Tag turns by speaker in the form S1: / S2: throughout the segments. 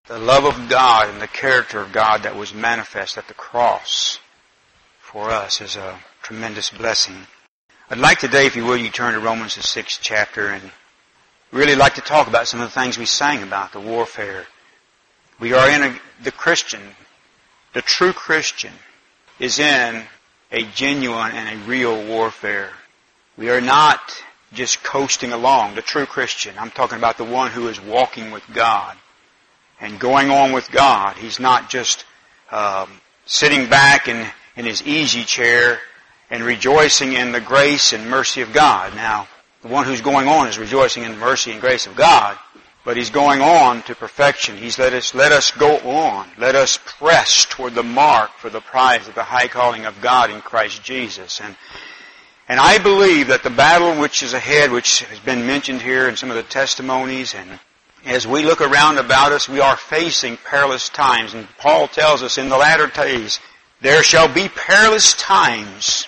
S1: the love of God and the character of God that was manifest at the cross for us is a tremendous blessing. I'd like today, if you will, you turn to Romans the 6th chapter and really like to talk about some of the things we sang about, the warfare. We are in the Christian, the true Christian, is in a genuine and a real warfare. We are not just coasting along, the true Christian. I'm talking about the one who is walking with God and going on with God. He's not just sitting back in his easy chair and rejoicing in the grace and mercy of God. Now, the one who's going on is rejoicing in the mercy and grace of God, but he's going on to perfection. He's let us go on. Let us press toward the mark for the prize of the high calling of God in Christ Jesus. And I believe that the battle which is ahead, which has been mentioned here in some of the testimonies, and as we look around about us, we are facing perilous times. And Paul tells us in the latter days, there shall be perilous times,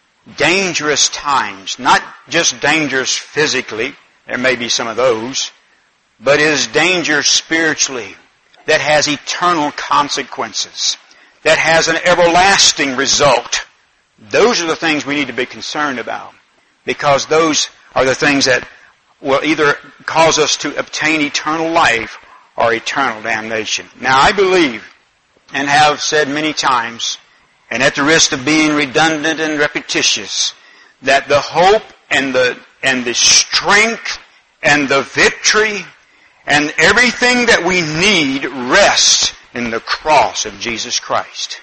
S1: dangerous times, not just dangers physically, there may be some of those, but it is danger spiritually that has eternal consequences, that has an everlasting result. Those are the things we need to be concerned about, because those are the things that will either cause us to obtain eternal life or eternal damnation. Now, I believe, and have said many times, and at the risk of being redundant and repetitious, that the hope and the strength and the victory and everything that we need rests in the cross of Jesus Christ.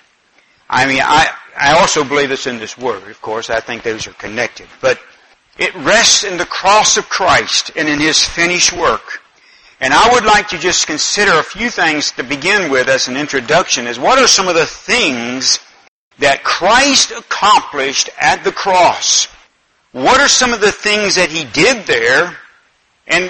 S1: I mean, I also believe it's in this Word, of course. I think those are connected. But it rests in the cross of Christ and in His finished work. And I would like to just consider a few things to begin with as an introduction, is what are some of the things that Christ accomplished at the cross? What are some of the things that He did there? And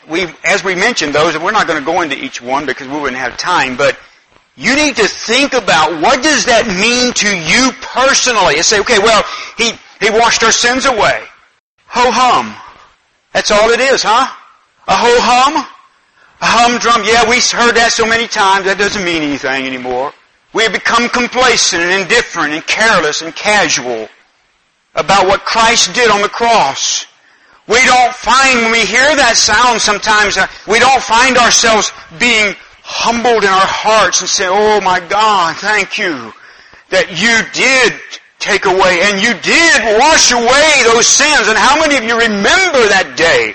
S1: as we mentioned those, and we're not going to go into each one because we wouldn't have time, but you need to think about what does that mean to you personally. And say, okay, well, He washed our sins away. Ho-hum. That's all it is, huh? A ho-hum? A humdrum? Yeah, we heard that so many times, that doesn't mean anything anymore. We have become complacent and indifferent and careless and casual about what Christ did on the cross. We don't find, when we hear that sound sometimes, we don't find ourselves being humbled in our hearts and say, oh my God, thank you that you did take away and you did wash away those sins. And how many of you remember that day?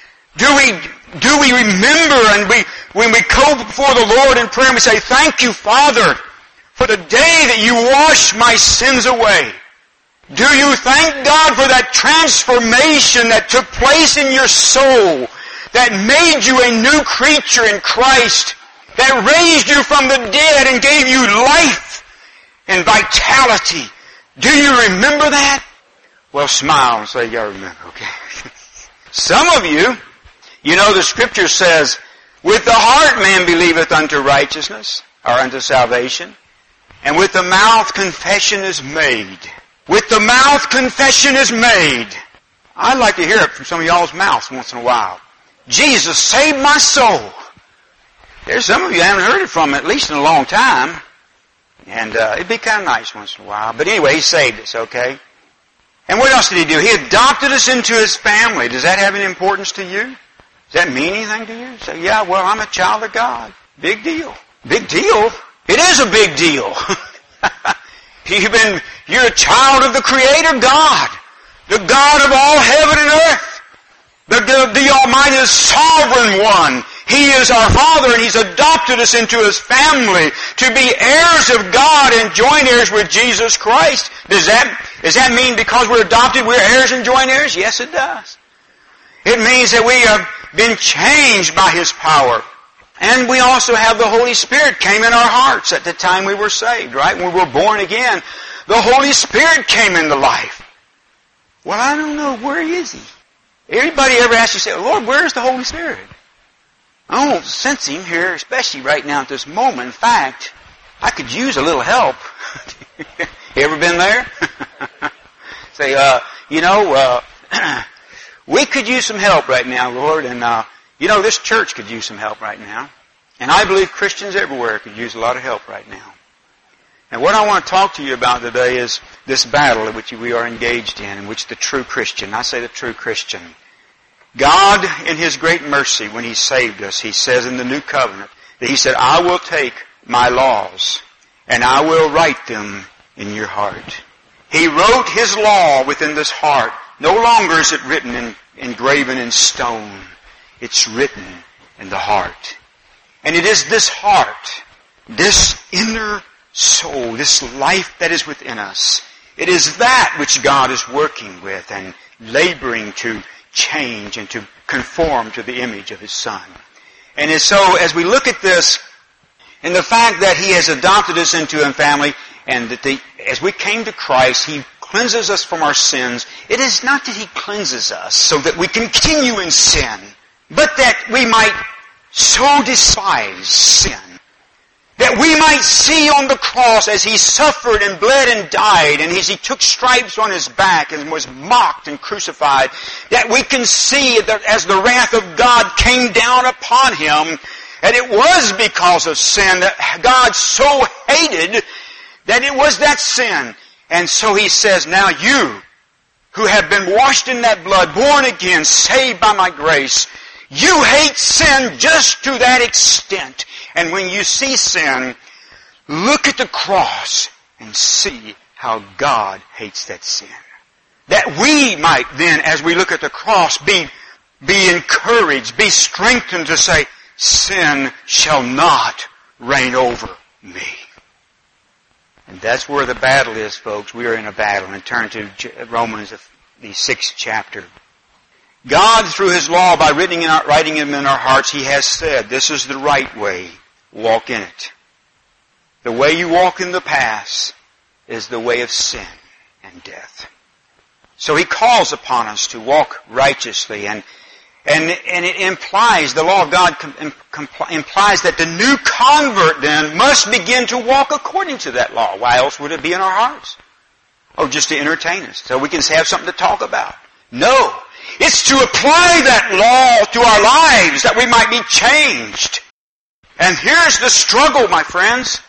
S1: Do we remember, and when we go before the Lord in prayer and we say, thank you, Father, for the day that you washed my sins away? Do you thank God for that transformation that took place in your soul, that made you a new creature in Christ, that raised you from the dead and gave you life and vitality? Do you remember that? Well, smile and say, yeah, I remember, okay. Some of you, you know the Scripture says, with the heart man believeth unto righteousness, or unto salvation, and with the mouth confession is made. With the mouth confession is made. I'd like to hear it from some of y'all's mouths once in a while. Jesus saved my soul. There's some of you haven't heard it from at least in a long time. And it'd be kind of nice once in a while. But anyway, He saved us, okay? And what else did He do? He adopted us into His family. Does that have any importance to you? Does that mean anything to you? Say, yeah, well, I'm a child of God. Big deal. Big deal? It is a big deal. You're a child of the Creator God, the God of all heaven and earth, the Almighty Sovereign One. He is our Father, and He's adopted us into His family to be heirs of God and joint heirs with Jesus Christ. Does that mean because we're adopted, we're heirs and joint heirs? Yes, it does. It means that we have been changed by His power. And we also have the Holy Spirit came in our hearts at the time we were saved, right? When we were born again, the Holy Spirit came into life. Well, I don't know, where is He? Everybody ever asks you, say, Lord, where is the Holy Spirit? I don't sense Him here, especially right now at this moment. In fact, I could use a little help. You ever been there? Say, we could use some help right now, Lord, and this church could use some help right now. And I believe Christians everywhere could use a lot of help right now. And what I want to talk to you about today is this battle in which we are engaged in which the true Christian, I say the true Christian, God in His great mercy when He saved us, He says in the New Covenant that He said, I will take my laws and I will write them in your heart. He wrote His law within this heart. No longer is it written engraven in stone. It's written in the heart. And it is this heart, this inner soul, this life that is within us, it is that which God is working with and laboring to change and to conform to the image of His Son. And so as we look at this, and the fact that He has adopted us into a family, and that as we came to Christ, He cleanses us from our sins. It is not that He cleanses us so that we continue in sin, but that we might so despise sin, that we might see on the cross as He suffered and bled and died, and as He took stripes on His back and was mocked and crucified, that we can see that as the wrath of God came down upon Him, and it was because of sin that God so hated that it was that sin. And so He says, now you who have been washed in that blood, born again, saved by my grace, you hate sin just to that extent. And when you see sin, look at the cross and see how God hates that sin. That we might then, as we look at the cross, be encouraged, be strengthened to say, sin shall not reign over me. And that's where the battle is, folks. We are in a battle. And turn to Romans, the 6th chapter. God, through His law, by writing them in our hearts, He has said, this is the right way. Walk in it. The way you walk in the past is the way of sin and death. So He calls upon us to walk righteously, and it implies, the law of God implies that the new convert then must begin to walk according to that law. Why else would it be in our hearts? Oh, just to entertain us, so we can have something to talk about. No. It's to apply that law to our lives that we might be changed. And here's the struggle, my friends.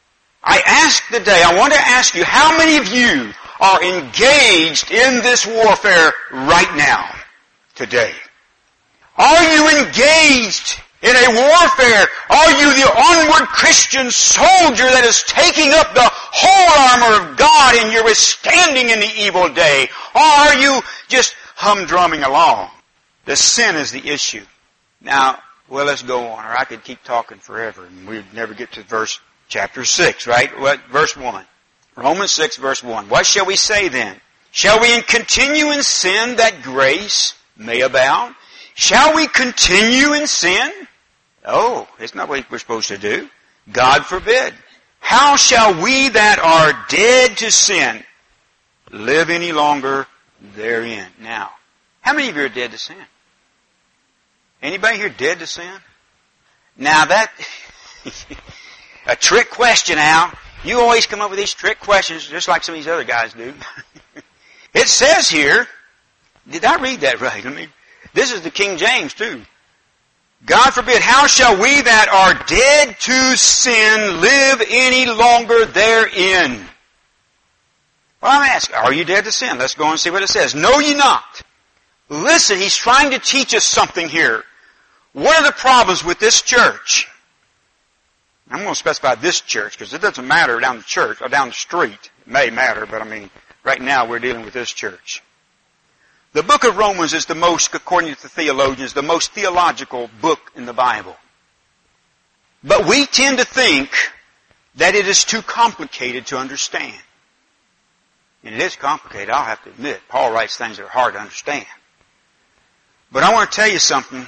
S1: I want to ask you, how many of you are engaged in this warfare right now, today? Are you engaged in a warfare? Are you the onward Christian soldier that is taking up the whole armor of God and you're withstanding in the evil day? Or are you just humdrumming along? The sin is the issue. Now, well, let's go on, or I could keep talking forever and we'd never get to chapter 6, right? Verse 1. Romans 6, verse 1. What shall we say then? Shall we continue in sin that grace may abound? Shall we continue in sin? Oh, it's not what we're supposed to do. God forbid. How shall we that are dead to sin live any longer therein? Now, how many of you are dead to sin? Anybody here dead to sin? Now that, a trick question, Al. You always come up with these trick questions just like some of these other guys do. It says here, did I read that right? This is the King James too. God forbid, how shall we that are dead to sin live any longer therein? Well, I'm asking, are you dead to sin? Let's go and see what it says. Know ye not. Listen, he's trying to teach us something here. What are the problems with this church? I'm going to specify this church because it doesn't matter down the church or down the street. It may matter, but right now we're dealing with this church. The book of Romans is the most, according to the theologians, the most theological book in the Bible. But we tend to think that it is too complicated to understand. And it is complicated, I'll have to admit. Paul writes things that are hard to understand. But I want to tell you something.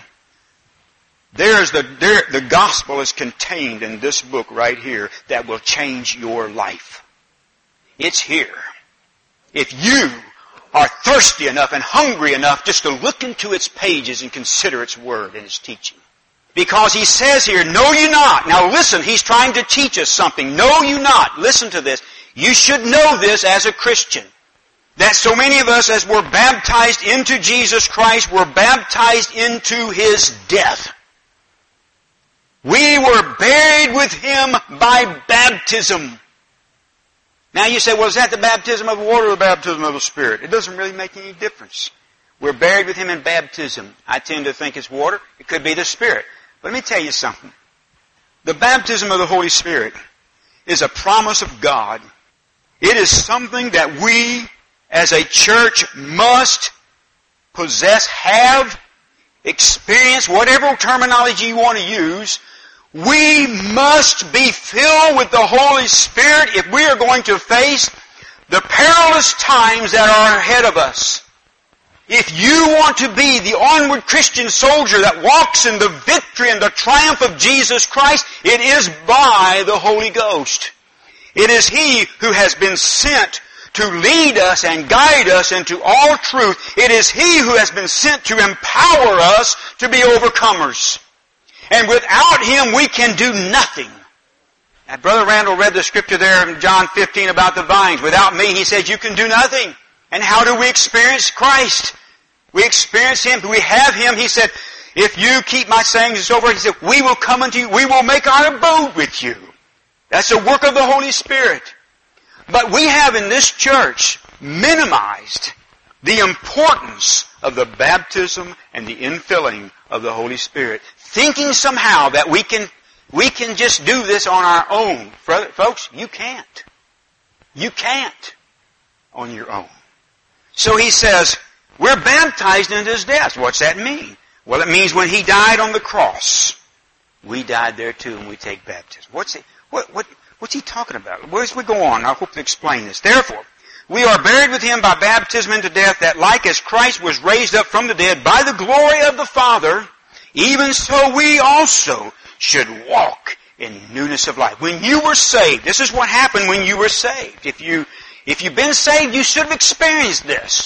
S1: The gospel is contained in this book right here that will change your life. It's here. If you are thirsty enough and hungry enough just to look into its pages and consider its word and its teaching. Because he says here, know you not. Now listen, he's trying to teach us something. Know you not. Listen to this. You should know this as a Christian. That so many of us, as we're baptized into Jesus Christ, we're baptized into His death. We were buried with Him by baptism. Now you say, well, is that the baptism of water or the baptism of the Spirit? It doesn't really make any difference. We're buried with Him in baptism. I tend to think it's water. It could be the Spirit. But let me tell you something. The baptism of the Holy Spirit is a promise of God. It is something that we as a church must possess, have, experience, whatever terminology you want to use. We must be filled with the Holy Spirit if we are going to face the perilous times that are ahead of us. If you want to be the onward Christian soldier that walks in the victory and the triumph of Jesus Christ, it is by the Holy Ghost. It is He who has been sent to lead us and guide us into all truth. It is He who has been sent to empower us to be overcomers. And without Him we can do nothing. Now, Brother Randall read the scripture there in John 15 about the vines. Without me, he said, you can do nothing. And how do we experience Christ? We experience Him. We have Him. He said, if you keep my sayings and so forth, He said, we will come unto you. We will make our abode with you. That's the work of the Holy Spirit. But we have in this church minimized the importance of the baptism and the infilling of the Holy Spirit, thinking somehow that we can just do this on our own. Folks, you can't. You can't on your own. So he says, we're baptized into His death. What's that mean? Well, it means when He died on the cross, we died there too, and we take baptism. What's He talking about? Where's we go on? I hope to explain this. Therefore, we are buried with Him by baptism into death, that like as Christ was raised up from the dead by the glory of the Father, even so we also should walk in newness of life. When you were saved, this is what happened when you were saved. If you've been saved, you should have experienced this.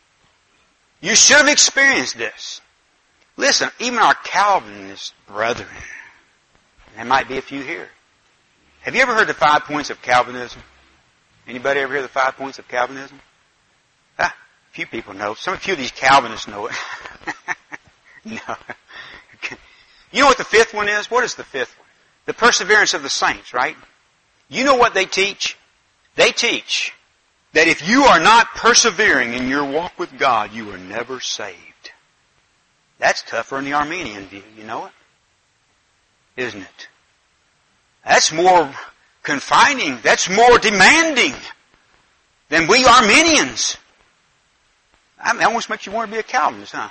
S1: You should have experienced this. Listen, even our Calvinist brethren, there might be a few here. Have you ever heard the 5 points of Calvinism? Anybody ever hear the 5 points of Calvinism? A few people know. A few of these Calvinists know it. No. You know what the fifth one is? What is the fifth one? The perseverance of the saints, right? You know what they teach? They teach that if you are not persevering in your walk with God, you are never saved. That's tougher in the Arminian view, you know it? Isn't it? That's more confining. That's more demanding than we Arminians. I mean, it almost makes you want to be a Calvinist, huh?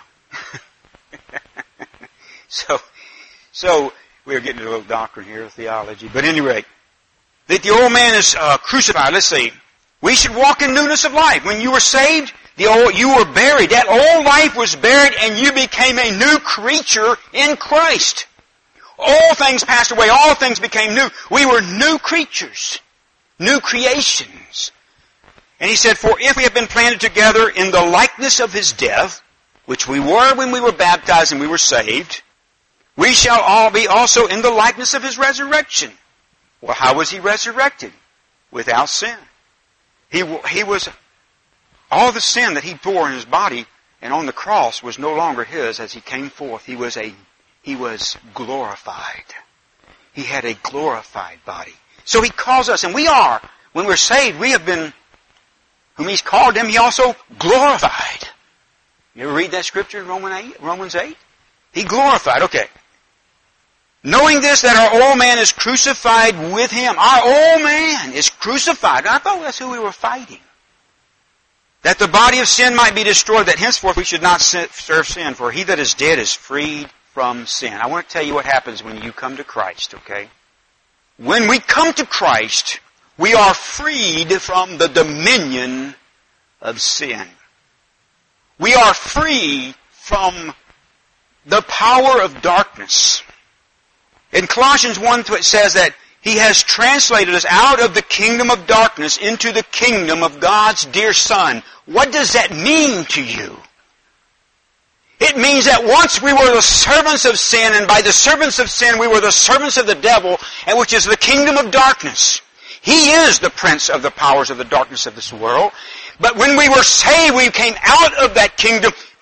S1: So we're getting to a little doctrine here, theology. But at any rate, that the old man is crucified. Let's see. We should walk in newness of life. When you were saved, you were buried. That old life was buried and you became a new creature in Christ. All things passed away. All things became new. We were new creatures. New creations. And he said, for if we have been planted together in the likeness of His death, which we were when we were baptized and we were saved, we shall all be also in the likeness of His resurrection. Well, how was He resurrected? Without sin. He was, all the sin that He bore in His body and on the cross was no longer His as He came forth. He was glorified. He had a glorified body. So He calls us, and we are, when we're saved, we have been, whom He's called them, He also glorified. You ever read that scripture in Romans 8? He glorified. Okay. Knowing this, that our old man is crucified with Him. Our old man is crucified. I thought that's who we were fighting. That the body of sin might be destroyed, that henceforth we should not serve sin, for he that is dead is freed from sin. I want to tell you what happens when you come to Christ, okay? When we come to Christ, we are freed from the dominion of sin. We are free from the power of darkness. In Colossians 1, it says that He has translated us out of the kingdom of darkness into the kingdom of God's dear Son. What does that mean to you? It means that once we were the servants of sin, and by the servants of sin we were the servants of the devil, and which is the kingdom of darkness. He is the prince of the powers of the darkness of this world. But when we were saved, we came out of that kingdom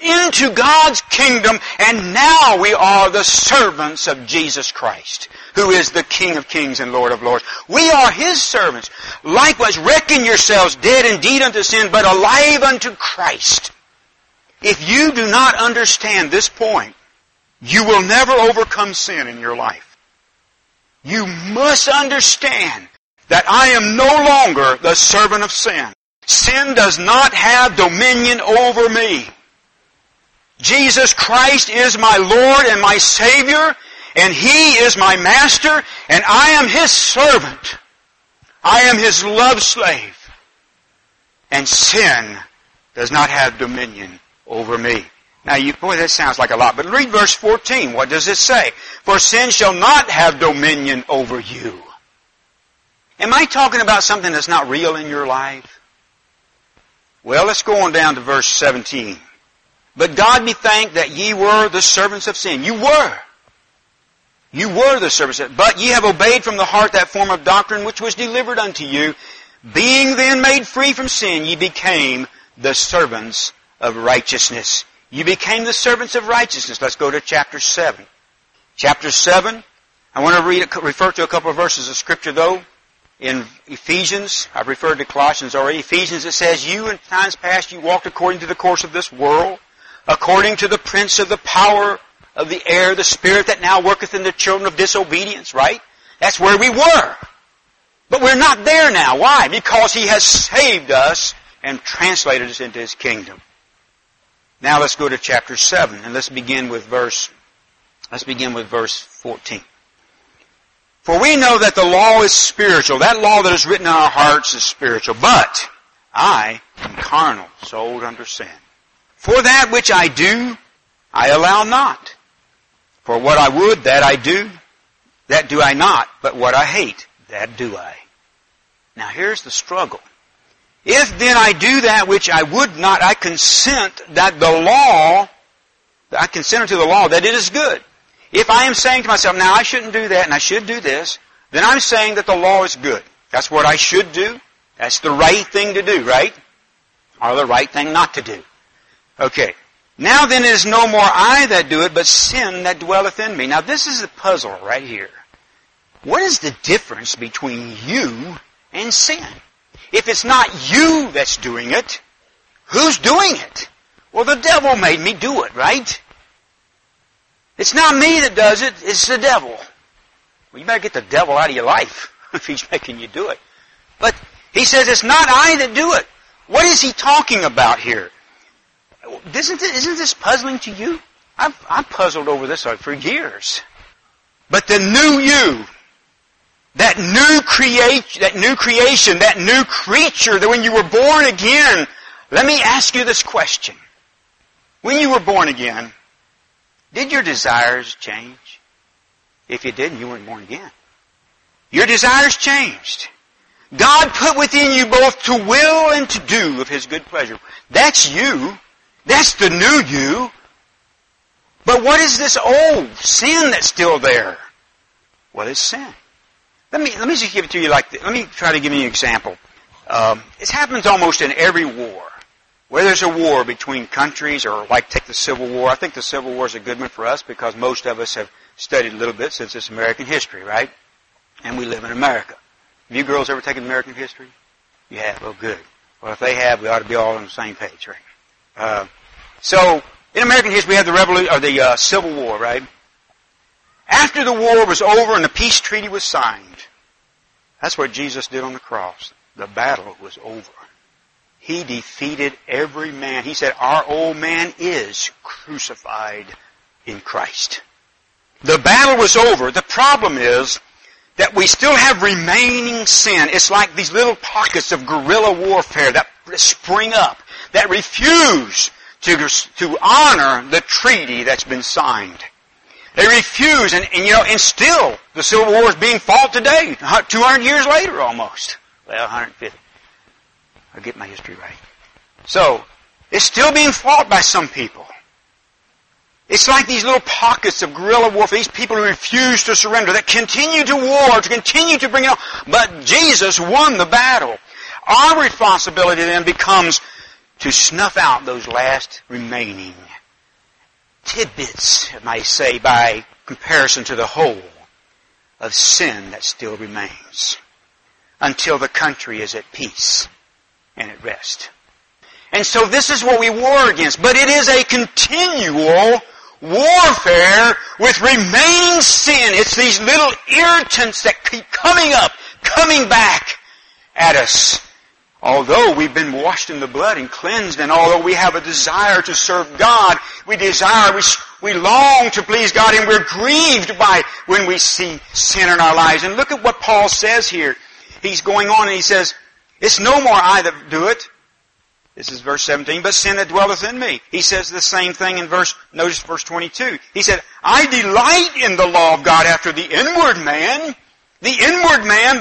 S1: into God's kingdom, and now we are the servants of Jesus Christ, who is the King of kings and Lord of lords. We are His servants. Likewise, reckon yourselves dead indeed unto sin, but alive unto Christ. If you do not understand this point, you will never overcome sin in your life. You must understand that I am no longer the servant of sin. Sin does not have dominion over me. Jesus Christ is my Lord and my Savior, and He is my Master, and I am His servant. I am His love slave. And sin does not have dominion over me. Now, boy, that sounds like a lot, but read verse 14. What does it say? For sin shall not have dominion over you. Am I talking about something that's not real in your life? Well, let's go on down to verse 17. But God be thanked that ye were the servants of sin. You were. You were the servants of sin. But ye have obeyed from the heart that form of doctrine which was delivered unto you. Being then made free from sin, ye became the servants of righteousness. You became the servants of righteousness. Let's go to chapter 7. Chapter 7, I want to refer to a couple of verses of Scripture though. In Ephesians, I've referred to Colossians already. Ephesians, it says, you in times past you walked according to the course of this world, according to the prince of the power of the air, the spirit that now worketh in the children of disobedience, right? That's where we were. But we're not there now. Why? Because He has saved us and translated us into His kingdom. Now let's go to chapter 7 and let's begin with verse 14. For we know that the law is spiritual. That law that is written in our hearts is spiritual. But I am carnal, sold under sin. For that which I do, I allow not. For what I would, that I do, that do I not. But what I hate, that do I. Now here's the struggle. If then I do that which I would not, I consent unto the law that it is good. If I am saying to myself, now I shouldn't do that and I should do this, then I'm saying that the law is good. That's what I should do. That's the right thing to do, right? Or the right thing not to do. Okay. Now then it is no more I that do it, but sin that dwelleth in me. Now this is the puzzle right here. What is the difference between you and sin? If it's not you that's doing it, who's doing it? Well, the devil made me do it, right? It's not me that does it, it's the devil. Well, you better get the devil out of your life if he's making you do it. But he says it's not I that do it. What is he talking about here? Isn't this puzzling to you? I've puzzled over this for years. But the new you, that new creation, that new creature, that when you were born again, let me ask you this question. When you were born again, did your desires change? If you didn't, you weren't born again. Your desires changed. God put within you both to will and to do of His good pleasure. That's you. That's the new you. But what is this old sin that's still there? Well, it's sin. Let me just give it to you like this. Let me try to give you an example. It happens almost in every war. Where there's a war between countries, or like take the Civil War. I think the Civil War is a good one for us because most of us have studied a little bit since it's American history, right? And we live in America. Have you girls ever taken American history? You have? Oh, good. Well, if they have, we ought to be all on the same page, right? So, in American history, we have the Civil War, right? After the war was over and the peace treaty was signed, that's what Jesus did on the cross. The battle was over. He defeated every man. He said, our old man is crucified in Christ. The battle was over. The problem is that we still have remaining sin. It's like these little pockets of guerrilla warfare that spring up, that refuse to honor the treaty that's been signed. They refuse, and still the Civil War is being fought today, 200 years later almost. Well, 150. I'll get my history right. So, it's still being fought by some people. It's like these little pockets of guerrilla warfare, these people who refuse to surrender, that continue to war, to continue to bring it on. But Jesus won the battle. Our responsibility then becomes to snuff out those last remaining tidbits, I might say, by comparison to the whole of sin that still remains until the country is at peace and at rest. And so this is what we war against. But it is a continual warfare with remaining sin. It's these little irritants that keep coming up, coming back at us. Although we've been washed in the blood and cleansed, and although we have a desire to serve God, we long to please God, and we're grieved by when we see sin in our lives. And look at what Paul says here. He's going on and he says, it's no more I that do it. This is verse 17, but sin that dwelleth in me. He says the same thing in notice verse 22. He said, I delight in the law of God after the inward man. The inward man,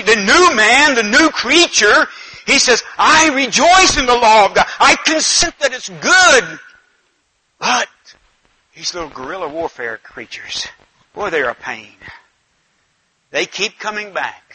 S1: the new creature. He says, I rejoice in the law of God. I consent that it's good. But these little guerrilla warfare creatures, boy, they're a pain. They keep coming back.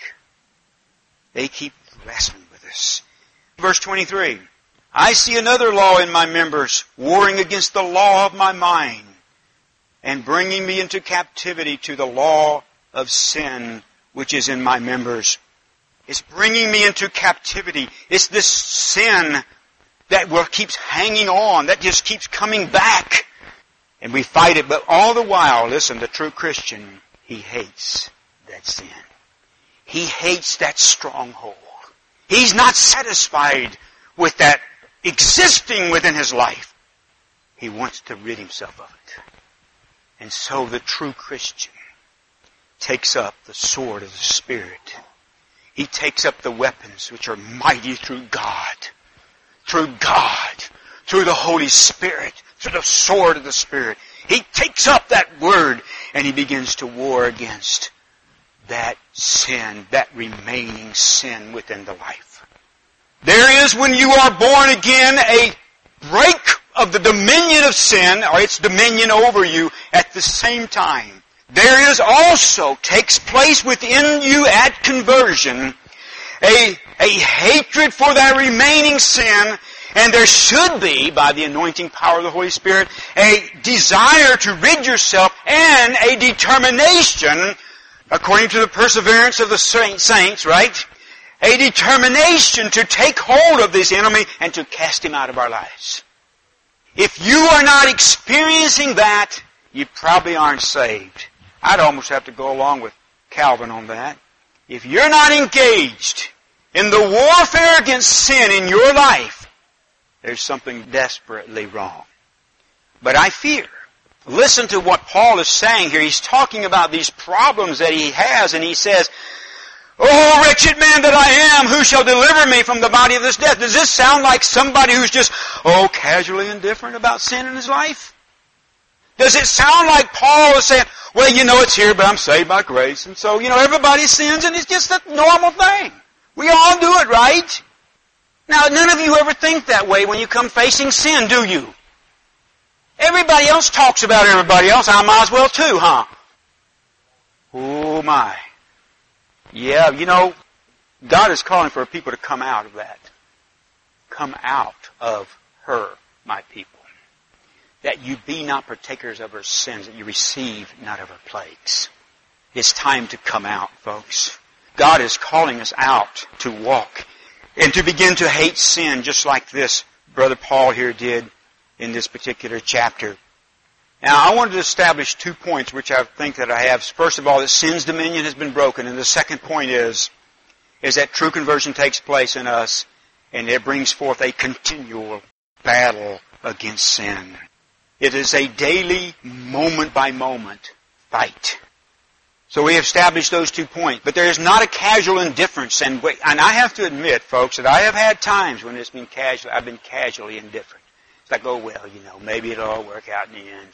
S1: They keep wrestling with us. Verse 23. I see another law in my members, warring against the law of my mind, and bringing me into captivity to the law of sin which is in my members. It's bringing me into captivity. It's this sin that keeps hanging on, that just keeps coming back. And we fight it, but all the while, listen, the true Christian, he hates that sin. He hates that stronghold. He's not satisfied with that existing within his life. He wants to rid himself of it. And so the true Christian takes up the sword of the Spirit. He takes up the weapons which are mighty through God, through the Holy Spirit, through the sword of the Spirit. He takes up that word and he begins to war against that sin, that remaining sin within the life. There is, when you are born again, a break of the dominion of sin, or its dominion over you, at the same time. There is also, takes place within you at conversion, a hatred for that remaining sin, and there should be, by the anointing power of the Holy Spirit, a desire to rid yourself and a determination, according to the perseverance of the saints, right? A determination to take hold of this enemy and to cast him out of our lives. If you are not experiencing that, you probably aren't saved. I'd almost have to go along with Calvin on that. If you're not engaged in the warfare against sin in your life, there's something desperately wrong. But I fear. Listen to what Paul is saying here. He's talking about these problems that he has, and he says, oh, wretched man that I am, who shall deliver me from the body of this death? Does this sound like somebody who's just, casually indifferent about sin in his life? Does it sound like Paul is saying, well, it's here, but I'm saved by grace, and so, everybody sins, and it's just a normal thing. We all do it, right? Now, none of you ever think that way when you come facing sin, do you? Everybody else talks about everybody else. I might as well too, huh? Oh, my. Yeah, God is calling for people to come out of that. Come out of her, my people. That you be not partakers of her sins, that you receive not of her plagues. It's time to come out, folks. God is calling us out to walk and to begin to hate sin, just like this Brother Paul here did in this particular chapter. Now, I wanted to establish 2 points which I think that I have. First of all, that sin's dominion has been broken. And the second point is that true conversion takes place in us, and it brings forth a continual battle against sin. It is a daily, moment-by-moment fight. So we have established those 2 points. But there is not a casual indifference. And I have to admit, folks, that I have had times when it's been casual. I've been casually indifferent. It's like, maybe it'll all work out in the end.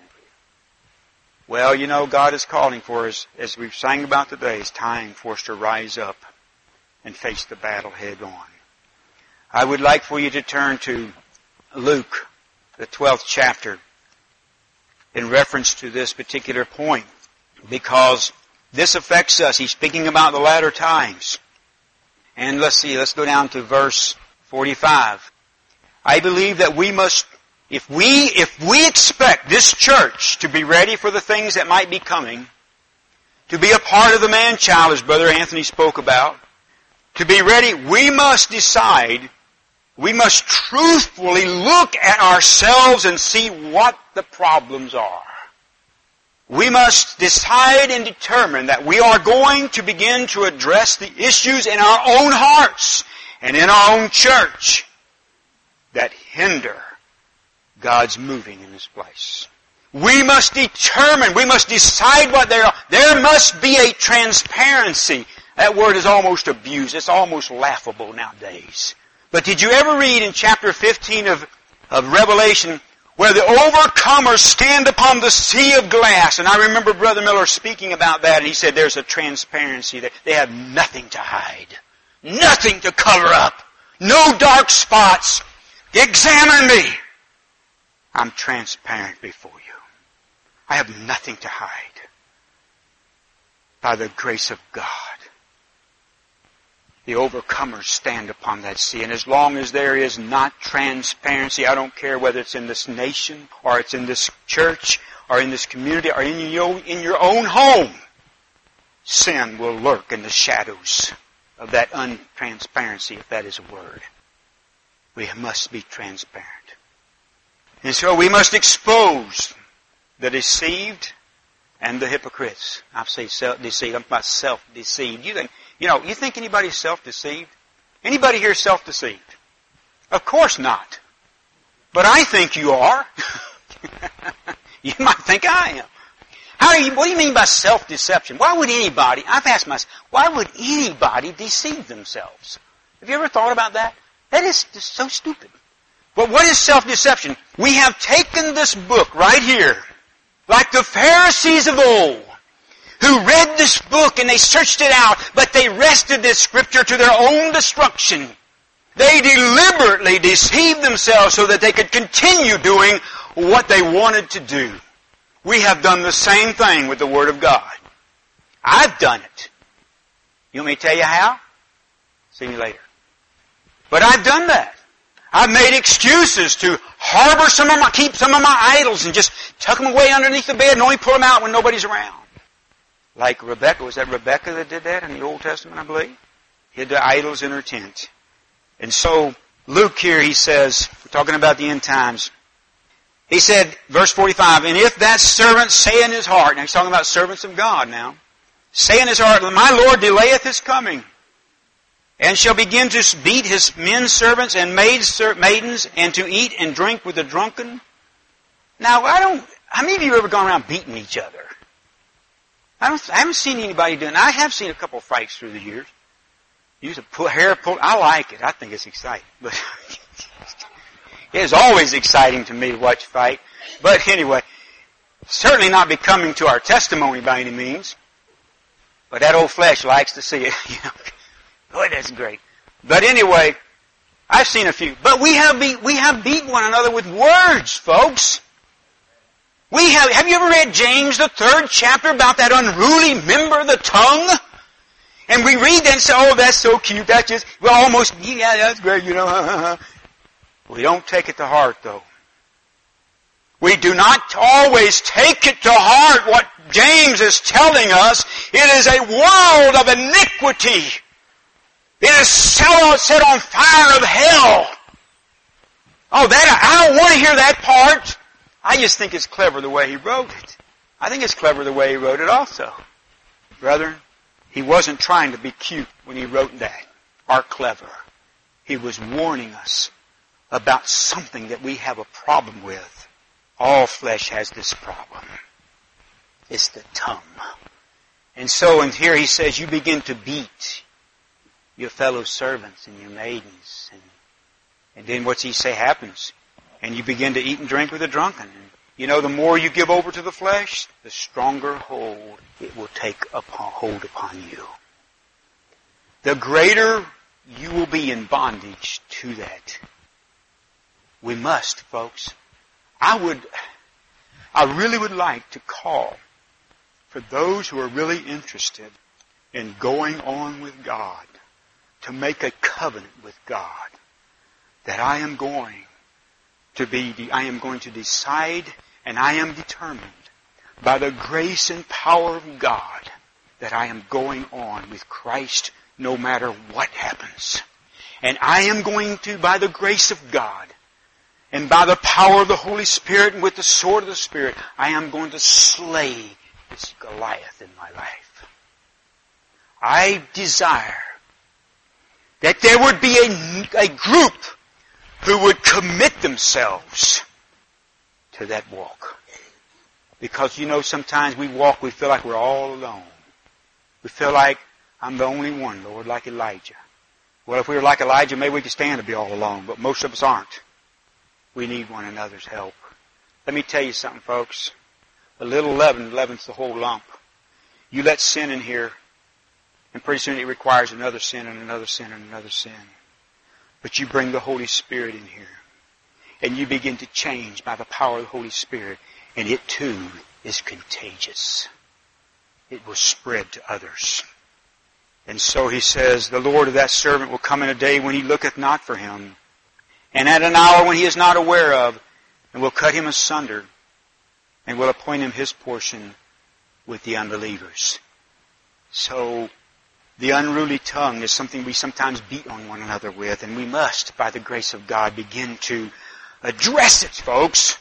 S1: Well, God is calling for us, as we've sang about today, it's time for us to rise up and face the battle head on. I would like for you to turn to Luke, the 12th chapter, in reference to this particular point, because this affects us. He's speaking about the latter times. And let's go down to verse 45. I believe that we must If we expect this church to be ready for the things that might be coming, to be a part of the man-child, as Brother Anthony spoke about, to be ready, we must decide, we must truthfully look at ourselves and see what the problems are. We must decide and determine that we are going to begin to address the issues in our own hearts and in our own church that hinder God's moving in this place. We must determine, we must decide what they are. There must be a transparency. That word is almost abused. It's almost laughable nowadays. But did you ever read in chapter 15 of Revelation where the overcomers stand upon the sea of glass? And I remember Brother Miller speaking about that, and he said there's a transparency. That they have nothing to hide. Nothing to cover up. No dark spots. Examine me. I'm transparent before you. I have nothing to hide. By the grace of God, the overcomers stand upon that sea. And as long as there is not transparency, I don't care whether it's in this nation, or it's in this church, or in this community, or in your own home, sin will lurk in the shadows of that untransparency, if that is a word. We must be transparent. And so we must expose the deceived and the hypocrites. I say self-deceived. I'm about self-deceived. You think anybody's self-deceived? Anybody here self-deceived? Of course not. But I think you are. You might think I am. What do you mean by self-deception? I've asked myself, why would anybody deceive themselves? Have you ever thought about that? That is just so stupid. But what is self-deception? We have taken this book right here, like the Pharisees of old, who read this book and they searched it out, but they wrested this scripture to their own destruction. They deliberately deceived themselves so that they could continue doing what they wanted to do. We have done the same thing with the Word of God. I've done it. You want me to tell you how? See me later. But I've done that. I've made excuses to keep some of my idols and just tuck them away underneath the bed and only pull them out when nobody's around. Like Rebecca. Was that Rebecca that did that in the Old Testament, I believe? Hid the idols in her tent. And so, Luke here, he says, we're talking about the end times. He said, verse 45, and if that servant say in his heart, now he's talking about servants of God now, say in his heart, my Lord delayeth his coming, and shall begin to beat his men servants and maidens, and to eat and drink with the drunken. Now, how many of you have ever gone around beating each other? I haven't seen anybody doing it. I have seen a couple of fights through the years. Use a hair pull. I like it. I think it's exciting. But it is always exciting to me to watch a fight. But anyway, certainly not becoming to our testimony by any means. But that old flesh likes to see it. Boy, that's great. But anyway, I've seen a few. But we have beat one another with words, folks. Have you ever read James, the 3rd chapter, about that unruly member of the tongue? And we read that and say, oh, that's so cute. That's just, that's great, We don't take it to heart, though. We do not always take it to heart what James is telling us. It is a world of iniquity. It is set on fire of hell. Oh, I don't want to hear that part. I just think it's clever the way he wrote it. I think it's clever the way he wrote it also. Brethren, he wasn't trying to be cute when he wrote that, or clever. He was warning us about something that we have a problem with. All flesh has this problem. It's the tongue. And so in here he says, you begin to beat your fellow servants and your maidens. And then what's he say happens? And you begin to eat and drink with the drunken. And the more you give over to the flesh, the stronger hold it will take hold upon you. The greater you will be in bondage to that. We must, folks. I really would like to call for those who are really interested in going on with God to make a covenant with God that I am going I am going to decide, and I am determined by the grace and power of God that I am going on with Christ no matter what happens. And I am going to, by the grace of God, and by the power of the Holy Spirit and with the sword of the Spirit, I am going to slay this Goliath in my life. I desire that there would be a group who would commit themselves to that walk. Because, sometimes we walk, we feel like we're all alone. We feel like, I'm the only one, Lord, like Elijah. Well, if we were like Elijah, maybe we could stand to be all alone, but most of us aren't. We need one another's help. Let me tell you something, folks. A little leaven leavens the whole lump. You let sin in here, and pretty soon it requires another sin and another sin and another sin. But you bring the Holy Spirit in here, and you begin to change by the power of the Holy Spirit, and it too is contagious. It will spread to others. And so he says, the Lord of that servant will come in a day when he looketh not for him, and at an hour when he is not aware of, and will cut him asunder, and will appoint him his portion with the unbelievers. So, the unruly tongue is something we sometimes beat on one another with, and we must, by the grace of God, begin to address it, folks.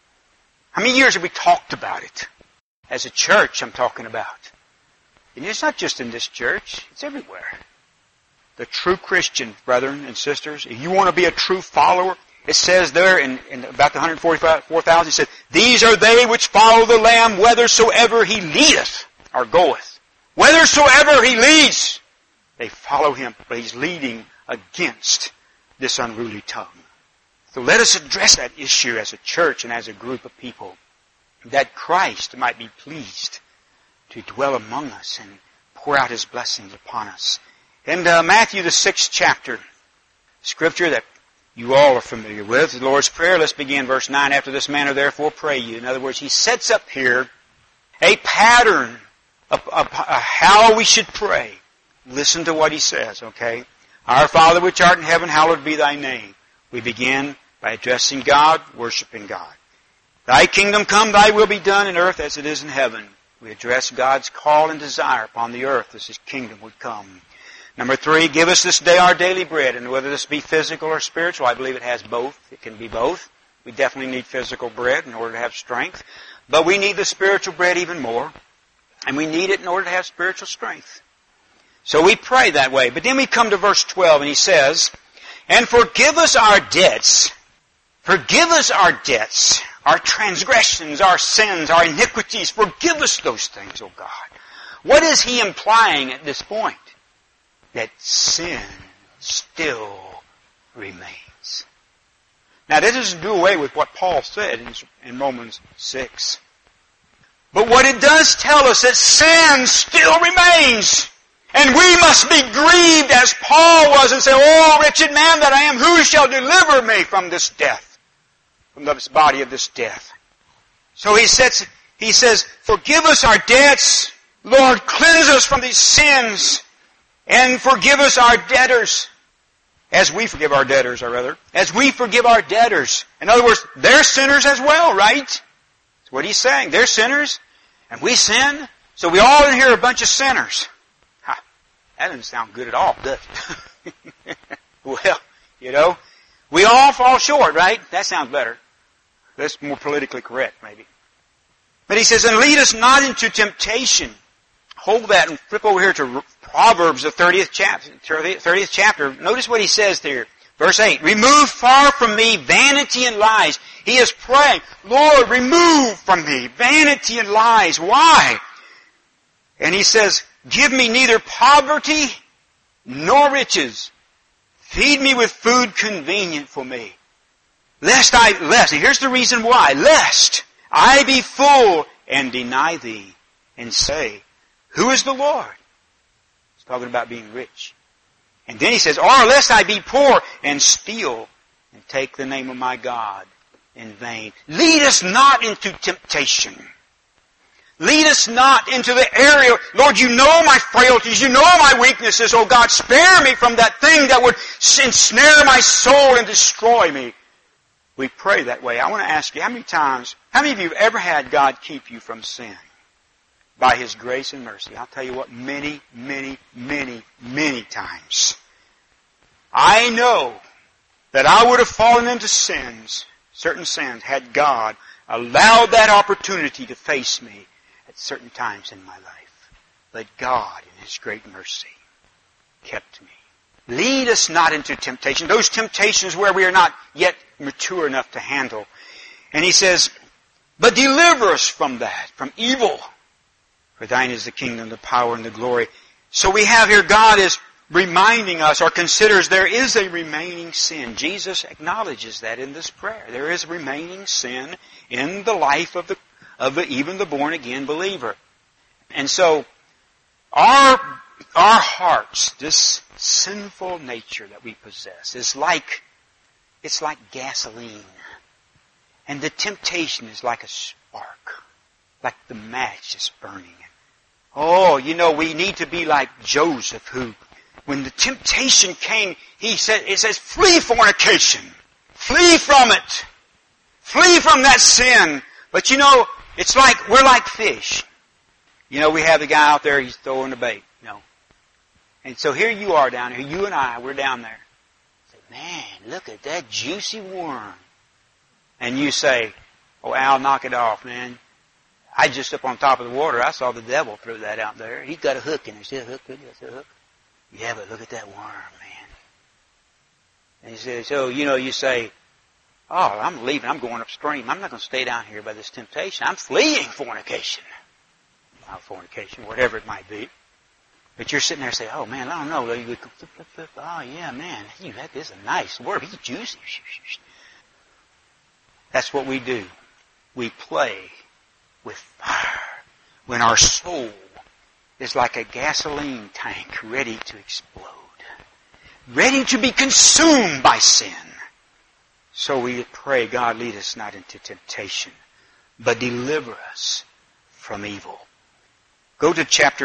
S1: How many years have we talked about it? As a church, I'm talking about. And it's not just in this church, it's everywhere. The true Christian, brethren and sisters, if you want to be a true follower, it says there in about the 144,000, it says, these are they which follow the Lamb whithersoever he leadeth, or goeth. Whithersoever he leads, they follow him, but he's leading against this unruly tongue. So let us address that issue as a church and as a group of people, that Christ might be pleased to dwell among us and pour out his blessings upon us. In Matthew the 6th chapter, scripture that you all are familiar with, the Lord's Prayer, let's begin verse 9. After this manner, therefore, pray you. In other words, he sets up here a pattern of how we should pray. Listen to what he says, okay? Our Father which art in heaven, hallowed be thy name. We begin by addressing God, worshiping God. Thy kingdom come, thy will be done in earth as it is in heaven. We address God's call and desire upon the earth as his kingdom would come. Number 3, give us this day our daily bread. And whether this be physical or spiritual, I believe it has both. It can be both. We definitely need physical bread in order to have strength. But we need the spiritual bread even more. And we need it in order to have spiritual strength. So we pray that way. But then we come to verse 12 and he says, and forgive us our debts. Forgive us our debts, our transgressions, our sins, our iniquities. Forgive us those things, O God. What is he implying at this point? That sin still remains. Now, that doesn't do away with what Paul said in Romans 6. But what it does tell us that sin still remains. And we must be grieved as Paul was and say, oh, wretched man that I am, who shall deliver me from this death? From this body of this death. So he says, forgive us our debts. Lord, cleanse us from these sins. And forgive us our debtors. As we forgive our debtors, or rather. As we forgive our debtors. In other words, they're sinners as well, right? That's what he's saying. They're sinners. And we sin. So we all in here are a bunch of sinners. That doesn't sound good at all, does it? Well, we all fall short, right? That sounds better. That's more politically correct, maybe. But he says, and lead us not into temptation. Hold that and flip over here to Proverbs, the 30th chapter. Notice what he says there. Verse 8, remove far from me vanity and lies. He is praying, Lord, remove from me vanity and lies. Why? And he says, give me neither poverty nor riches. Feed me with food convenient for me. Lest, and here's the reason why. Lest I be full and deny thee and say, who is the Lord? He's talking about being rich. And then he says, or lest I be poor and steal and take the name of my God in vain. Lead us not into temptation. Lead us not into the area, Lord, you know my frailties, you know my weaknesses, oh God, spare me from that thing that would ensnare my soul and destroy me. we pray that way. I want to ask you, how many of you have ever had God keep you from sin? By His grace and mercy. I'll tell you what, many, many, many, many times. I know that I would have fallen into sins, certain sins, had God allowed that opportunity to face me at certain times in my life. But God, in His great mercy, kept me. Lead us not into temptation. Those temptations where we are not yet mature enough to handle. And He says, but deliver us from that, from evil. For thine is the kingdom, the power, and the glory. So we have here, God is reminding us, or considers there is a remaining sin. Jesus acknowledges that in this prayer. There is remaining sin in the life of even the born-again believer. And so, our hearts, this sinful nature that we possess, it's like gasoline. And the temptation is like a spark, like the match is burning. Oh, we need to be like Joseph, who, when the temptation came, it says, flee fornication. Flee from it. Flee from that sin. But it's like, we're like fish. We have the guy out there, he's throwing the bait, And so here you are down here, you and I, we're down there. Say, man, look at that juicy worm. And you say, oh, Al, knock it off, man. I just up on top of the water, I saw the devil throw that out there. He's got a hook in it. See a hook? That's a hook. Yeah, but look at that worm, man. And he says, so, you say, oh, I'm leaving. I'm going upstream. I'm not going to stay down here by this temptation. I'm fleeing fornication. Not fornication, whatever it might be. But you're sitting there saying, oh, man, I don't know. You go, flip. Oh, yeah, man. This is a nice worm. He's juicy. That's what we do. We play with fire when our soul is like a gasoline tank ready to explode, ready to be consumed by sin. So we pray, God, lead us not into temptation, but deliver us from evil. Go to chapter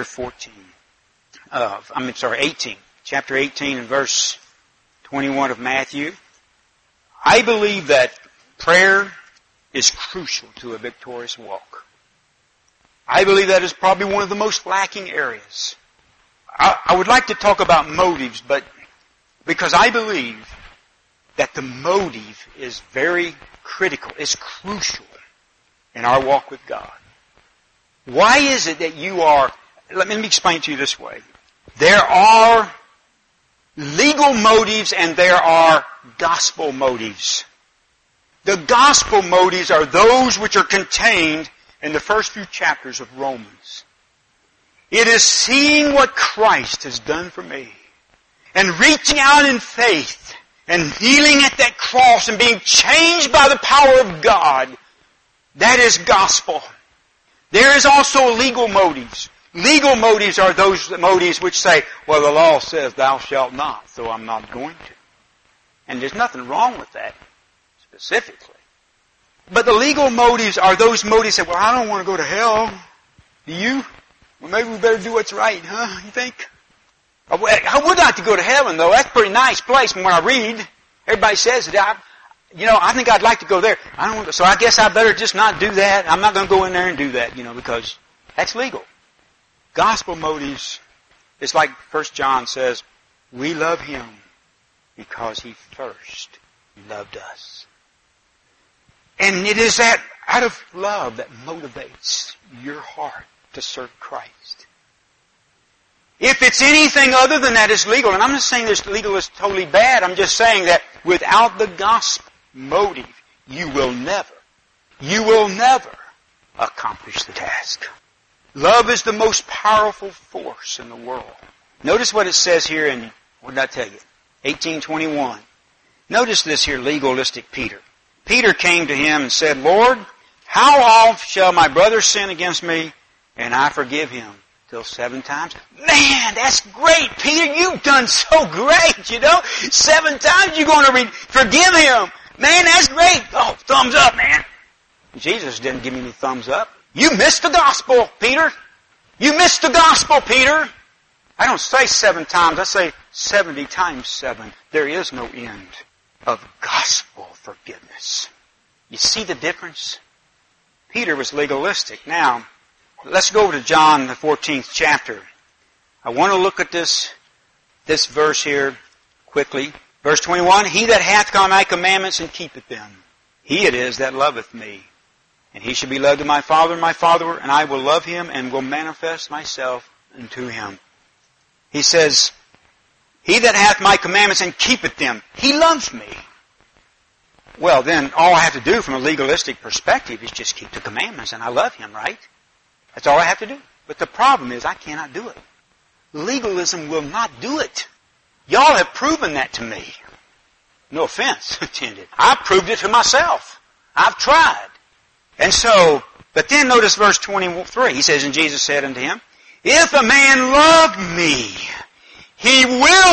S1: 18. Chapter 18 and verse 21 of Matthew. I believe that prayer is crucial to a victorious walk. I believe that is probably one of the most lacking areas. I would like to talk about motives, but because I believe that the motive is very critical, it's crucial in our walk with God. Why is it that let me explain to you this way. There are legal motives and there are gospel motives. The gospel motives are those which are contained in the first few chapters of Romans. It is seeing what Christ has done for me and reaching out in faith and kneeling at that cross and being changed by the power of God. That is gospel. There is also legal motives. Legal motives are those motives which say, well, the law says thou shalt not, so I'm not going to. And there's nothing wrong with that specifically. But the legal motives are those motives that, well, I don't want to go to hell. Do you? Well, maybe we better do what's right, huh? You think? I would like to go to heaven, though. That's a pretty nice place from what I read. Everybody says that. I think I'd like to go there. I don't want to, so I guess I better just not do that. I'm not going to go in there and do that, because that's legal. Gospel motives, it's like 1 John says, we love Him because He first loved us. And it is that out of love that motivates your heart to serve Christ. If it's anything other than that, it's legal. And I'm not saying this legal is totally bad. I'm just saying that without the gospel motive, you will never accomplish the task. Love is the most powerful force in the world. Notice what it says here in, what did I tell you? 18:21. Notice this here, legalistic Peter. Peter came to him and said, Lord, how oft shall my brother sin against me, and I forgive him? Till 7 times? Man, that's great, Peter. You've done so great, 7 times you're going to forgive him. Man, that's great. Oh, thumbs up, man. Jesus didn't give me any thumbs up. You missed the gospel, Peter. You missed the gospel, Peter. I don't say 7 times. I say 70 times 7. There is no end of gospel forgiveness. You see the difference? Peter was legalistic. Now, let's go to John, the 14th chapter. I want to look at this verse here quickly. Verse 21, He that hath my commandments and keepeth them, he it is that loveth me. And he shall be loved of my Father, and I will love him and will manifest myself unto him. He says, He that hath my commandments and keepeth them, he loves me. Well, then all I have to do from a legalistic perspective is just keep the commandments and I love him, right? That's all I have to do. But the problem is I cannot do it. Legalism will not do it. Y'all have proven that to me. No offense intended. I've proved it to myself. I've tried. And so, but then notice verse 23. He says, And Jesus said unto him, If a man love me, he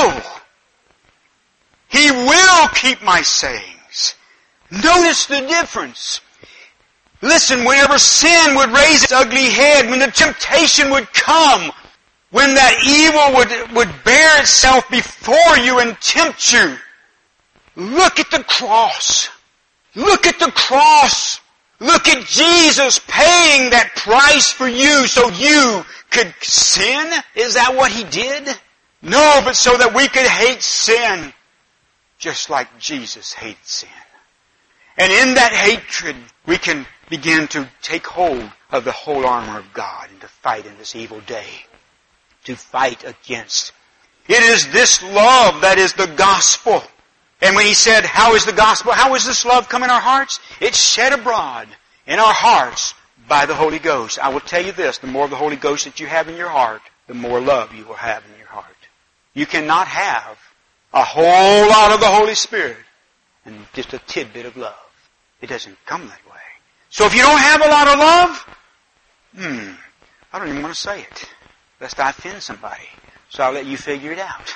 S1: will keep my sayings. Notice the difference. Listen, whenever sin would raise its ugly head, when the temptation would come, when that evil would bear itself before you and tempt you, look at the cross. Look at the cross. Look at Jesus paying that price for you so you could sin. Is that what He did? No, but so that we could hate sin just like Jesus hated sin. And in that hatred, we can begin to take hold of the whole armor of God and to fight in this evil day. To fight against. It is this love that is the gospel. And when he said, how is the gospel? How is this love come in our hearts? It's shed abroad in our hearts by the Holy Ghost. I will tell you this, the more of the Holy Ghost that you have in your heart, the more love you will have in your heart. You cannot have a whole lot of the Holy Spirit and just a tidbit of love. It doesn't come that way. So if you don't have a lot of love, I don't even want to say it, lest I offend somebody. So I'll let you figure it out.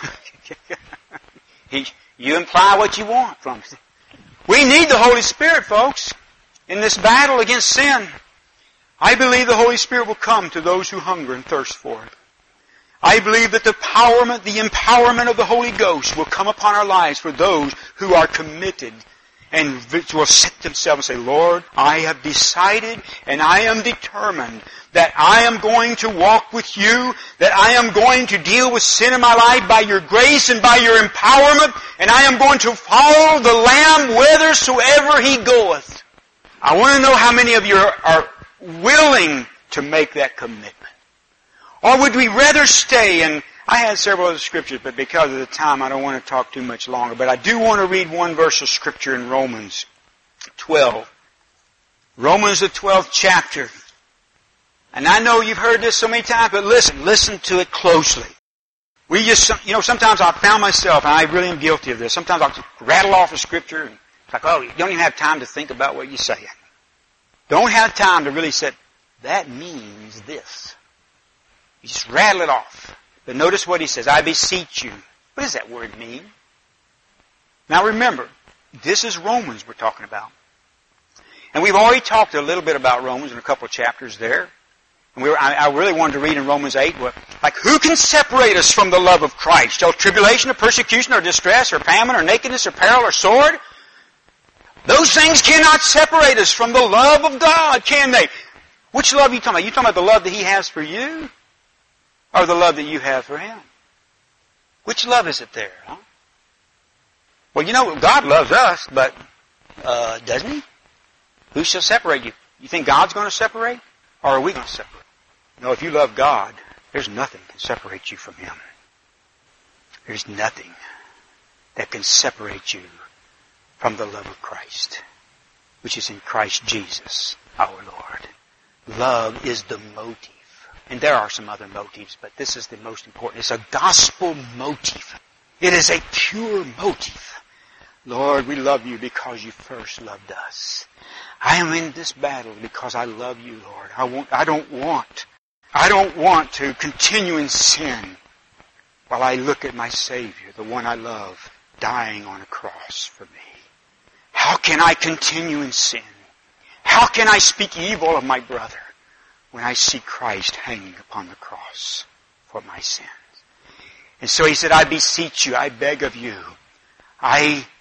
S1: You imply what you want from it. We need the Holy Spirit, folks, in this battle against sin. I believe the Holy Spirit will come to those who hunger and thirst for it. I believe that the empowerment of the Holy Ghost will come upon our lives for those who are committed and will set themselves and say, Lord, I have decided and I am determined that I am going to walk with you, that I am going to deal with sin in my life by your grace and by your empowerment, and I am going to follow the Lamb whithersoever He goeth. I want to know how many of you are willing to make that commitment. Or would we rather stay, and I had several other scriptures, but because of the time I don't want to talk too much longer, but I do want to read one verse of scripture in Romans 12. Romans the 12th chapter. And I know you've heard this so many times, but listen to it closely. We just, sometimes I found myself, and I really am guilty of this, sometimes I'll rattle off a scripture, and it's like, oh, you don't even have time to think about what you're saying. Don't have time to really say, that means this. You just rattle it off. But notice what he says, I beseech you. What does that word mean? Now remember, this is Romans we're talking about. And we've already talked a little bit about Romans in a couple of chapters there. And I really wanted to read in Romans 8, like, who can separate us from the love of Christ? Shall tribulation or persecution or distress or famine or nakedness or peril or sword? Those things cannot separate us from the love of God, can they? Which love are you talking about? You talking about the love that He has for you? Or the love that you have for Him? Which love is it there, huh? Well, God loves us, but doesn't He? Who shall separate you? You think God's going to separate? Or are we going to separate? No, if you love God, there's nothing can separate you from Him. There's nothing that can separate you from the love of Christ, which is in Christ Jesus, our Lord. Love is the motive. And there are some other motives, but this is the most important. It's a gospel motive. It is a pure motive. Lord, we love you because you first loved us. I am in this battle because I love you, Lord. I don't want to continue in sin while I look at my Savior, the one I love, dying on a cross for me. How can I continue in sin? How can I speak evil of my brother when I see Christ hanging upon the cross for my sins? And so he said, I beseech you, I beg of you.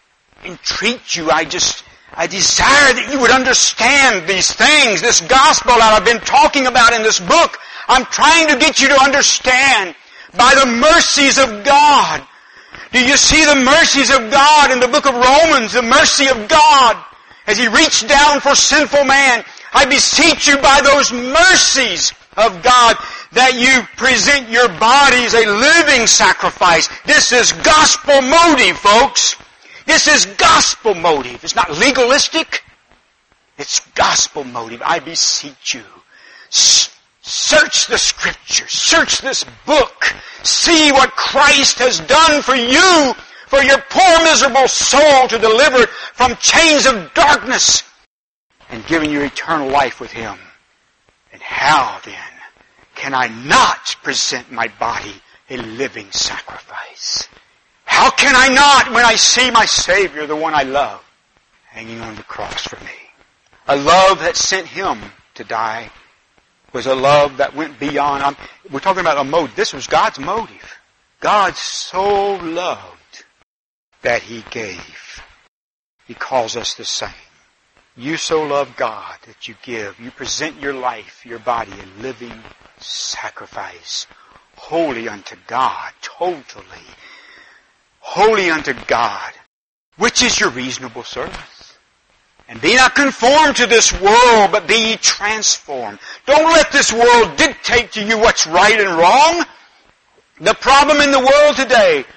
S1: entreat you, I desire that you would understand these things, this gospel that I've been talking about in this book. I'm trying to get you to understand by the mercies of God. Do you see the mercies of God in the book of Romans? The mercy of God as He reached down for sinful man. I beseech you by those mercies of God that you present your bodies a living sacrifice. This is gospel motive, folks. This is gospel motive. It's not legalistic. It's gospel motive. I beseech you. Search the Scriptures. Search this book. See what Christ has done for you, for your poor miserable soul, to deliver it from chains of darkness and giving you eternal life with Him. And how then can I not present my body a living sacrifice? How can I not when I see my Savior, the one I love, hanging on the cross for me? A love that sent Him to die was a love that went beyond. We're talking about a motive. This was God's motive. God so loved that He gave. He calls us the same. You so love God that you give. You present your life, your body, a living sacrifice, holy unto God, totally holy unto God, which is your reasonable service. And be not conformed to this world, but be ye transformed. Don't let this world dictate to you what's right and wrong. The problem in the world today,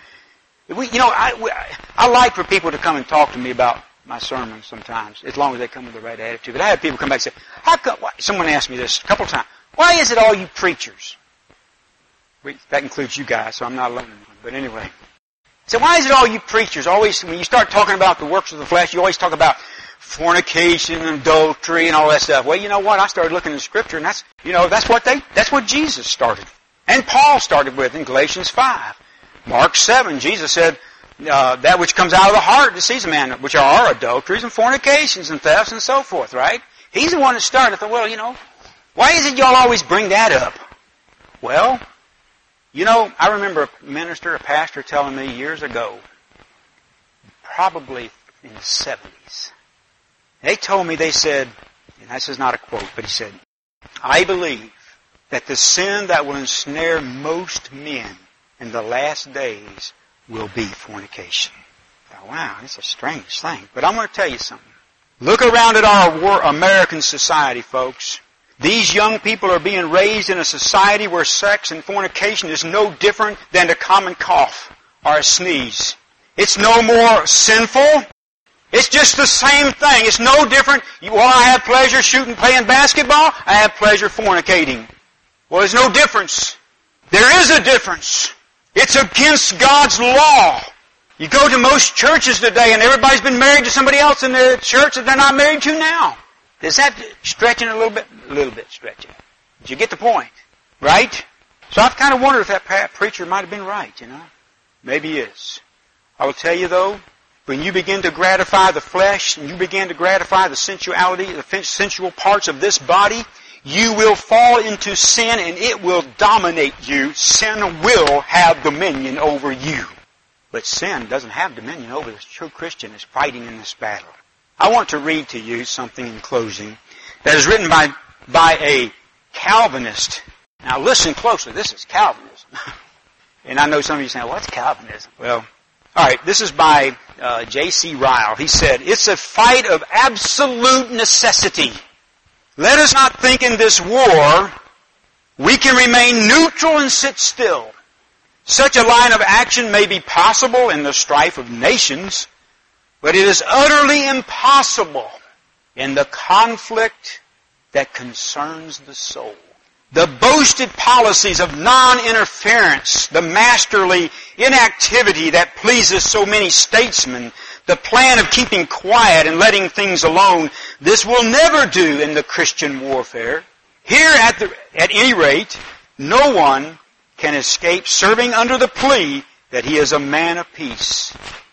S1: I like for people to come and talk to me about my sermons sometimes, as long as they come with the right attitude. But I have people come back and say, someone asked me this a couple of times, why is it all you preachers? That includes you guys, so I'm not alone. But anyway. So why is it all you preachers always, when you start talking about the works of the flesh, you always talk about fornication and adultery and all that stuff? Well, you know what? I started looking in Scripture, and that's what Jesus started. And Paul started with in Galatians 5. Mark 7, Jesus said, that which comes out of the heart deceives a man, which are adulteries and fornications and thefts and so forth, right? He's the one that started. I thought, why is it y'all always bring that up? Well, I remember a pastor telling me years ago, probably in the 70s, they said, and this is not a quote, but he said, I believe that the sin that will ensnare most men in the last days will be fornication. Wow, that's a strange thing. But I'm going to tell you something. Look around at our American society, folks. These young people are being raised in a society where sex and fornication is no different than a common cough or a sneeze. It's no more sinful. It's just the same thing. It's no different. While I have pleasure playing basketball, I have pleasure fornicating. Well, there's no difference. There is a difference. It's against God's law. You go to most churches today and everybody's been married to somebody else in their church that they're not married to now. Is that stretching a little bit? A little bit stretching. Did you get the point? Right? So I've kind of wondered if that preacher might have been right, Maybe he is. I will tell you though, when you begin to gratify the flesh and you begin to gratify the sensuality, the sensual parts of this body, you will fall into sin and it will dominate you. Sin will have dominion over you. But sin doesn't have dominion over the true Christian is fighting in this battle. I want to read to you something in closing that is written by a Calvinist. Now listen closely. This is Calvinism. And I know some of you saying, what's Calvinism? Well, alright, this is by J.C. Ryle. He said, it's a fight of absolute necessity. Let us not think in this war we can remain neutral and sit still. Such a line of action may be possible in the strife of nations, but it is utterly impossible in the conflict that concerns the soul. The boasted policies of non-interference, the masterly inactivity that pleases so many statesmen, the plan of keeping quiet and letting things alone, this will never do in the Christian warfare. Here, at any rate, no one can escape serving under the plea that he is a man of peace.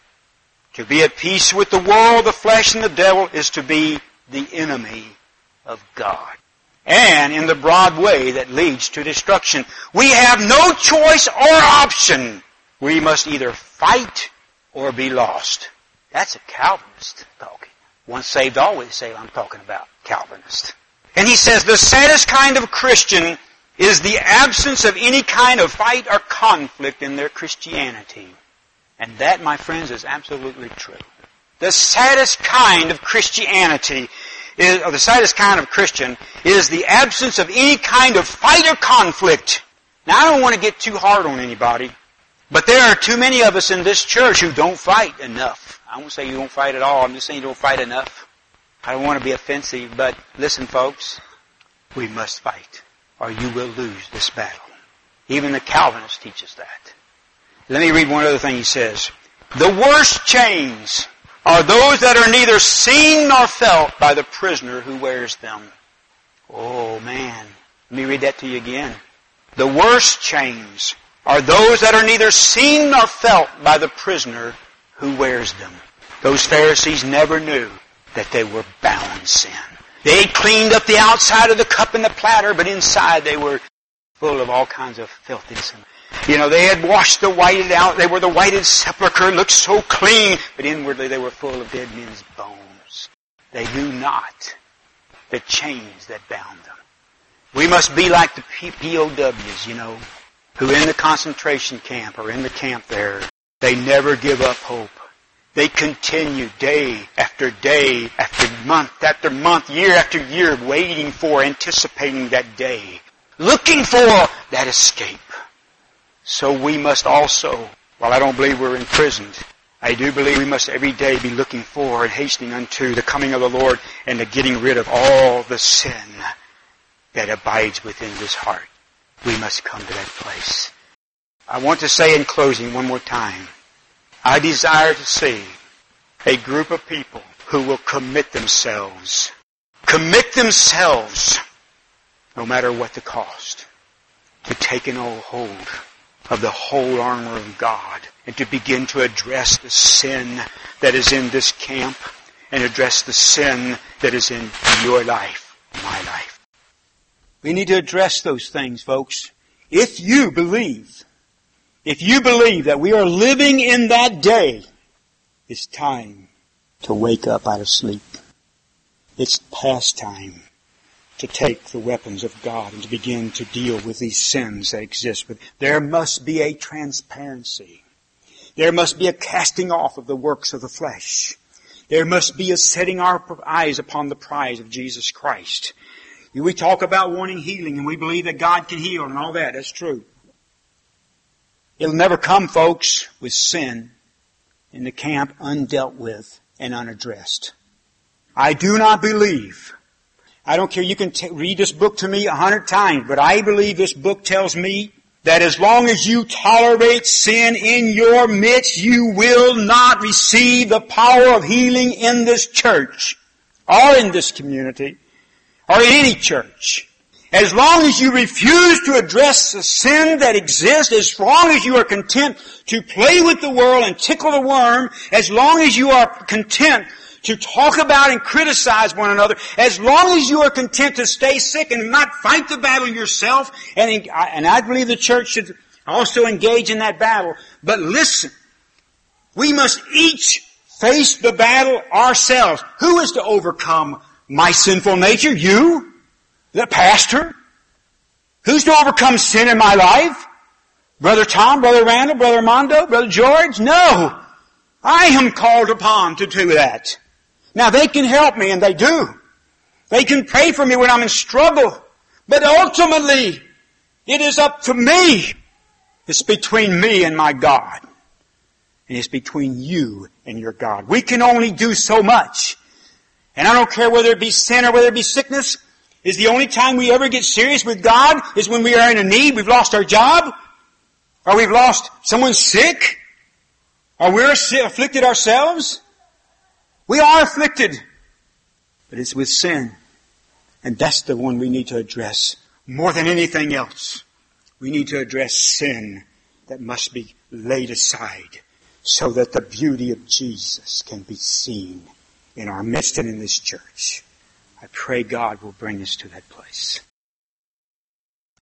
S1: To be at peace with the world, the flesh, and the devil is to be the enemy of God. And in the broad way that leads to destruction. We have no choice or option. We must either fight or be lost. That's a Calvinist talking. Once saved, always saved, I'm talking about Calvinist. And he says, the saddest kind of Christian is the absence of any kind of fight or conflict in their Christianity. And that, my friends, is absolutely true. The saddest kind of Christianity or the saddest kind of Christian is the absence of any kind of fight or conflict. Now, I don't want to get too hard on anybody, but there are too many of us in this church who don't fight enough. I won't say you don't fight at all. I'm just saying you don't fight enough. I don't want to be offensive, but listen, folks, we must fight, or you will lose this battle. Even the Calvinist teaches that. Let me read one other thing he says. The worst chains are those that are neither seen nor felt by the prisoner who wears them. Oh, man. Let me read that to you again. The worst chains are those that are neither seen nor felt by the prisoner who wears them. Those Pharisees never knew that they were bound in sin. They had cleaned up the outside of the cup and the platter, but inside they were full of all kinds of filthiness. You know, they had washed the whited out. They were the whited sepulchre, looked so clean, but inwardly they were full of dead men's bones. They knew not the chains that bound them. We must be like the POWs, you know, who in the concentration camp or in the camp there, they never give up hope. They continue day after month, year after year, waiting for, anticipating that day, looking for that escape. So we must also, while I don't believe we're imprisoned, I do believe we must every day be looking for and hastening unto the coming of the Lord and the getting rid of all the sin that abides within this heart. We must come to that place. I want to say in closing one more time, I desire to see a group of people who will commit themselves, no matter what the cost, to taking hold of the whole armor of God and to begin to address the sin that is in this camp and address the sin that is in your life, my life. We need to address those things, folks. If you believe that we are living in that day, it's time to wake up out of sleep. It's past time to take the weapons of God and to begin to deal with these sins that exist. But there must be a transparency. There must be a casting off of the works of the flesh. There must be a setting our eyes upon the prize of Jesus Christ. We talk about wanting healing and we believe that God can heal and all that. That's true. It'll never come, folks, with sin in the camp undealt with and unaddressed. I do not believe, I don't care, you can read this book to me 100 times, but I believe this book tells me that as long as you tolerate sin in your midst, you will not receive the power of healing in this church or in this community or in any church. As long as you refuse to address the sin that exists, as long as you are content to play with the world and tickle the worm, as long as you are content to talk about and criticize one another, as long as you are content to stay sick and not fight the battle yourself, and I believe the church should also engage in that battle. But listen, we must each face the battle ourselves. Who is to overcome my sinful nature? You? The pastor? Who's to overcome sin in my life? Brother Tom, Brother Randall, Brother Mondo, Brother George? No! I am called upon to do that. Now they can help me, and they do. They can pray for me when I'm in struggle. But ultimately, it is up to me. It's between me and my God. And it's between you and your God. We can only do so much. And I don't care whether it be sin or whether it be sickness. Is the only time we ever get serious with God is when we are in a need, we've lost our job, or we've lost someone sick, or we're afflicted ourselves. We are afflicted, but it's with sin. And that's the one we need to address more than anything else. We need to address sin that must be laid aside so that the beauty of Jesus can be seen in our midst and in this church. I pray God will bring us to that place.